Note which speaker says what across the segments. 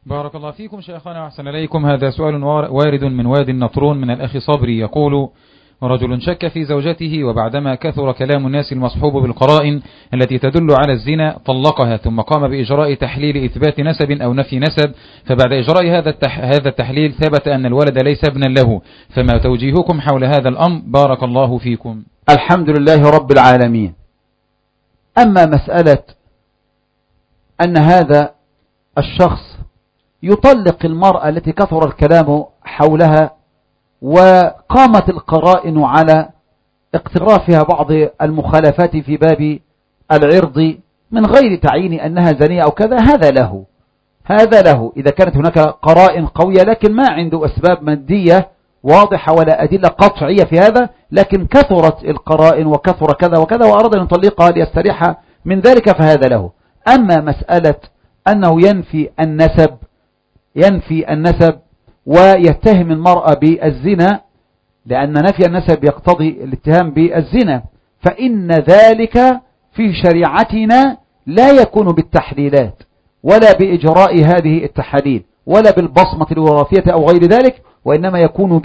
Speaker 1: بارك الله فيكم شيخنا وأحسن إليكم. هذا سؤال وارد من واد النطرون من الأخ صبري، يقول: رجل شك في زوجته، وبعدما كثر كلام الناس المصحوب بالقرائن التي تدل على الزنا طلقها، ثم قام بإجراء تحليل إثبات نسب أو نفي نسب، فبعد إجراء هذا التحليل ثبت أن الولد ليس ابنا له، فما توجيهكم حول هذا الأمر؟ بارك الله فيكم.
Speaker 2: الحمد لله رب العالمين. أما مسألة أن هذا الشخص يطلق المرأة التي كثر الكلام حولها وقامت القرائن على اقترافها بعض المخالفات في باب العرض من غير تعيين أنها زنية أو كذا، هذا له إذا كانت هناك قرائن قوية، لكن ما عنده أسباب مادية واضحة ولا أدلة قطعية في هذا، لكن كثرت القرائن وكثر كذا وكذا وأراد أن يطلقها ليستريح من ذلك، فهذا له. أما مسألة أنه ينفي النسب ويتهم المرأة بالزنا، لأن نفي النسب يقتضي الاتهام بالزنا، فإن ذلك في شريعتنا لا يكون بالتحليلات ولا بإجراء هذه التحاليل ولا بالبصمة الوراثية أو غير ذلك، وإنما يكون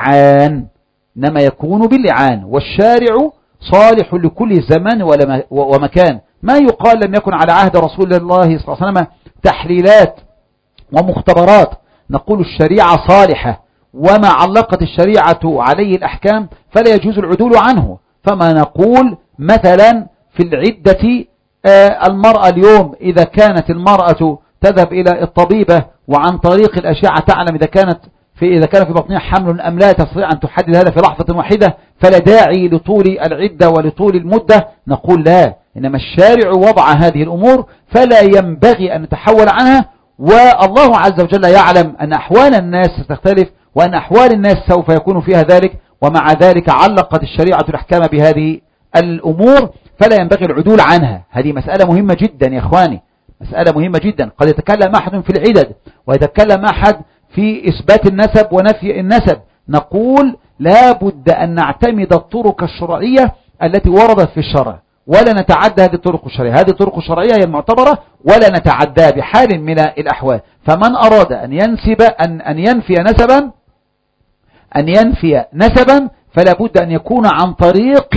Speaker 2: باللعان. والشارع صالح لكل زمان ومكان. ما يقال لم يكن على عهد رسول الله صلى الله عليه وسلم تحليلات ومختبرات، نقول الشريعة صالحة، وما علقت الشريعة عليه الأحكام فلا يجوز العدول عنه. فما نقول مثلا في العدة، المرأة اليوم إذا كانت المرأة تذهب إلى الطبيبة وعن طريق الأشعة تعلم إذا كان في بطنها حمل أم لا، تستطيع أن تحدد هذا في لحظة واحدة، فلا داعي لطول العدة ولطول المدة. نقول لا، إنما الشارع وضع هذه الأمور فلا ينبغي أن نتحول عنها، والله عز وجل يعلم أن أحوال الناس ستختلف وأن أحوال الناس سوف يكون فيها ذلك، ومع ذلك علقت الشريعة الأحكام بهذه الأمور فلا ينبغي العدول عنها. هذه مسألة مهمة جدا يا إخواني، مسألة مهمة جدا. قد يتكلم أحد في العدد ويتكلم أحد في إثبات النسب ونفي النسب، نقول لا بد أن نعتمد الطرق الشرعية التي وردت في الشرع ولا نتعدى هذه الطرق الشرعية. هذه الطرق الشرعية هي المعتبرة ولا نتعدى بحال من الأحوال. فمن أراد أن ينفي نسبا فلا بد أن يكون عن طريق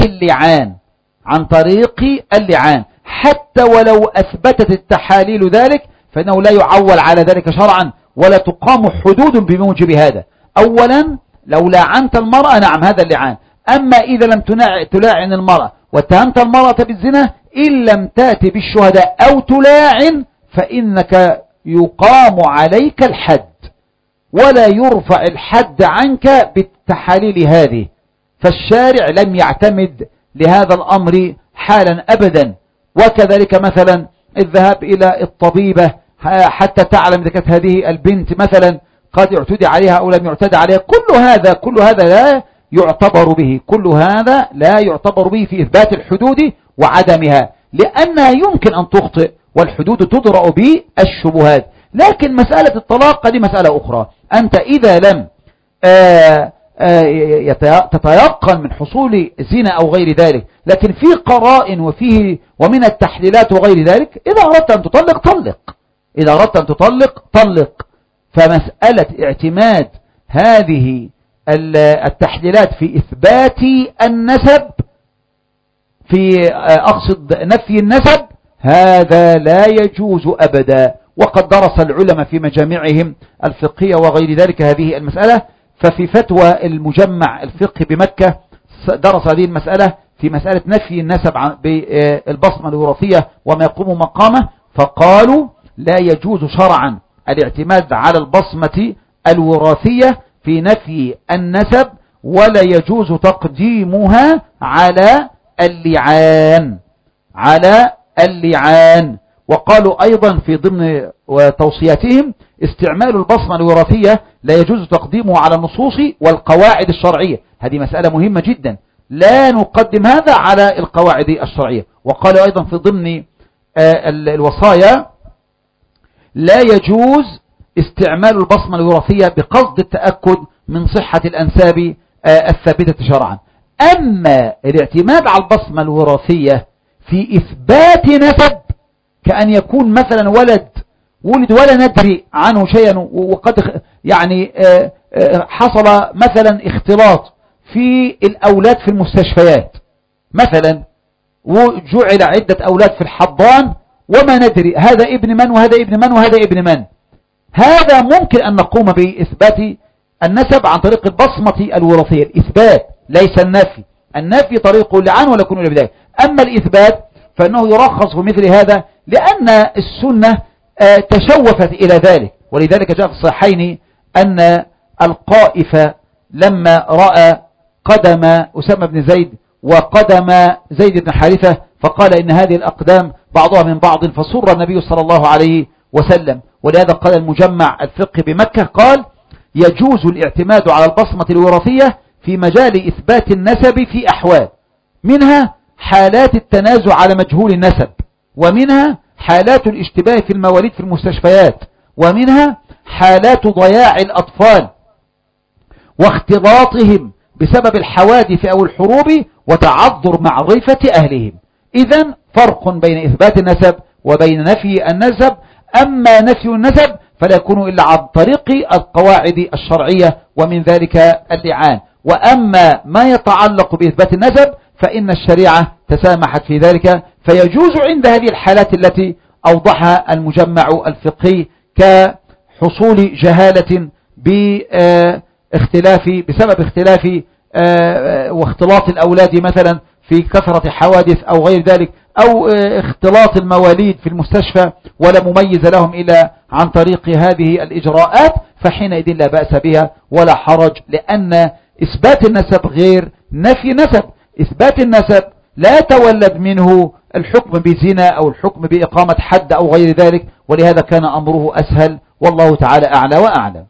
Speaker 2: اللعان، حتى ولو أثبتت التحاليل ذلك فإنه لا يعول على ذلك شرعا ولا تقام حدود بموجب هذا. أولا لو لعنت المرأة نعم هذا اللعان، أما إذا لم تلاعن المرأة واتهمت المرأة بالزنا إن لم تأتي بالشهداء أو تلاعن فإنك يقام عليك الحد ولا يرفع الحد عنك بالتحاليل هذه. فالشارع لم يعتمد لهذا الأمر حالا أبدا. وكذلك مثلا الذهاب إلى الطبيبة حتى تعلم إذا كانت هذه البنت مثلا قد يعتدي عليها أو لم يعتدي عليها، كل هذا لا يعتبر به في إثبات الحدود وعدمها، لأنها يمكن أن تخطئ والحدود تضرأ بالشبهات. لكن مسألة الطلاق دي مسألة أخرى. أنت إذا لم تتيقن من حصول زنا أو غير ذلك، لكن في قرائن ومن التحليلات وغير ذلك، إذا أردت أن تطلق طلق. فمسألة اعتماد هذه التحليلات في إثبات النسب، أقصد نفي النسب، هذا لا يجوز أبدا. وقد درس العلماء في مجامعهم الفقهية وغير ذلك هذه المسألة. ففي فتوى المجمع الفقهي بمكة درس هذه المسألة في مسألة نفي النسب بالبصمة الوراثية وما يقوم مقامه، فقالوا لا يجوز شرعا الاعتماد على البصمة الوراثية في نفي النسب، ولا يجوز تقديمها على اللعان. وقالوا أيضا في ضمن توصياتهم استعمال البصمة الوراثية لا يجوز تقديمه على النصوص والقواعد الشرعية. هذه مسألة مهمة جدا، لا نقدم هذا على القواعد الشرعية. وقالوا أيضا في ضمن الوصايا لا يجوز استعمال البصمة الوراثية بقصد التأكد من صحة الأنساب الثابتة شرعا. أما الاعتماد على البصمة الوراثية في إثبات نسب، كأن يكون مثلا ولد ولد ولا ندري عنه شيئا، وقد يعني حصل مثلا اختلاط في الأولاد في المستشفيات مثلا، وجعل عدة أولاد في الحضان وما ندري هذا ابن من وهذا ابن من وهذا ابن من. هذا ممكن أن نقوم بإثبات النسب عن طريق البصمة الوراثية، الإثبات ليس النفي. النفي طريقه لعن ولا يكون إلى بداية، أما الإثبات فإنه يرخص في مثل هذا لأن السنة تشوفت إلى ذلك. ولذلك جاء في الصحيحين أن القائف لما رأى قدم أسامة بن زيد وقدم زيد بن حارثة فقال إن هذه الأقدام بعضها من بعض، فسر النبي صلى الله عليه وسلم. ولهذا قال المجمع الفقه بمكة قال يجوز الاعتماد على البصمة الوراثية في مجال إثبات النسب في أحوال، منها حالات التنازع على مجهول النسب، ومنها حالات الاشتباه في المواليد في المستشفيات، ومنها حالات ضياع الأطفال واختلاطهم بسبب الحوادث أو الحروب وتعذر معرفة أهلهم. إذن فرق بين إثبات النسب وبين نفي النسب. أما نفي النسب فلا يكون إلا عن طريق القواعد الشرعية ومن ذلك اللعان. وأما ما يتعلق بإثبات النسب فإن الشريعة تسامحت في ذلك، فيجوز عند هذه الحالات التي أوضحها المجمع الفقهي كحصول جهالة بسبب اختلاف واختلاط الأولاد مثلا في كثرة حوادث أو غير ذلك، أو اختلاط المواليد في المستشفى ولا مميز لهم إلا عن طريق هذه الإجراءات، فحينئذ لا بأس بها ولا حرج، لأن إثبات النسب غير نفي نسب. إثبات النسب لا تولد منه الحكم بزنا أو الحكم بإقامة حد أو غير ذلك، ولهذا كان أمره أسهل، والله تعالى أعلى وأعلم.